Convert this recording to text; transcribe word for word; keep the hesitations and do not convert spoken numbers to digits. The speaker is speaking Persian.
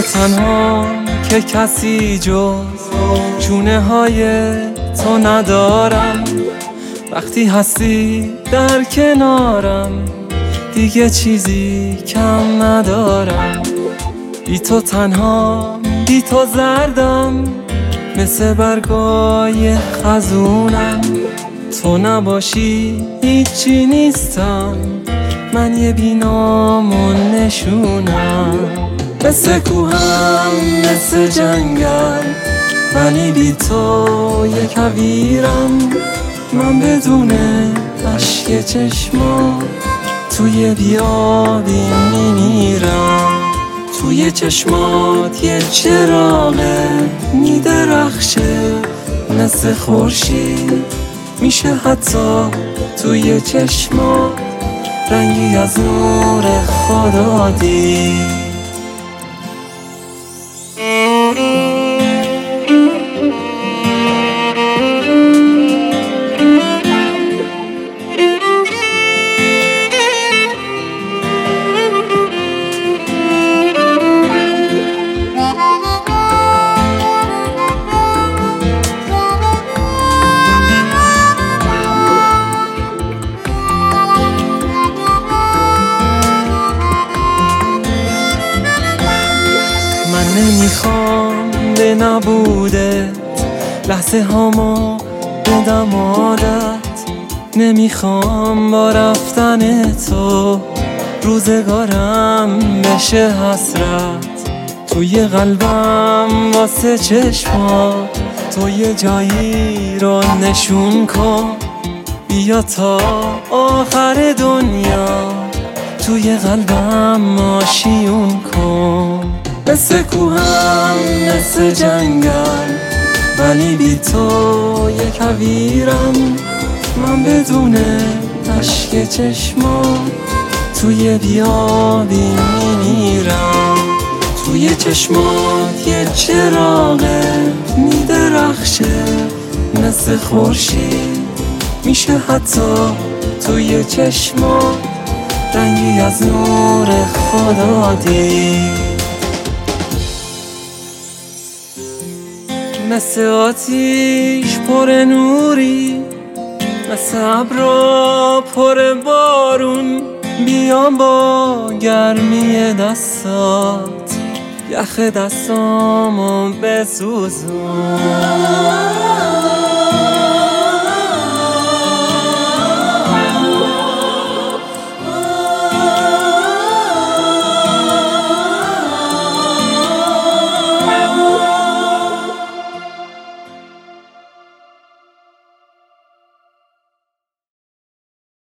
دیگه تنها که کسی جز چونه های تو ندارم. وقتی هستی در کنارم دیگه چیزی کم ندارم. بی تو تنها، بی تو زردم، مثل برگای خزونم. تو نباشی هیچی نیستم، من یه بینام و نشونم. مثل کوهم، مثل جنگل، ولی بی تو یه کویرم. من بدون اشک چشمات توی بیابی میمیرم. توی چشمات یه چراغه میدرخشه مثل خورشید. میشه حتی توی چشمات رنگی از نور خدا دید. نمیخوام به نبودت لحظه هامو بدم عادت. نمیخوام با رفتن تو روزگارم بشه حسرت. توی قلبم واسه چشمات تو یه جایی رو نشون کن. بیا تا آخر دنیا توی قلبم آشیون کن. مثل کوهم، مثل جنگل، ولی بی تو یه کویرم. من بدون اشک چشمات توی بیابی میمیرم. توی چشمات یه چراغه میدرخشه مثل خورشید. میشه حتی توی چشمات رنگی از نور خدا دید. مثل آتیش پر نوری، مثل ابرا پر بارون. بیا با گرمی دستات یخ دستامو بسوزون.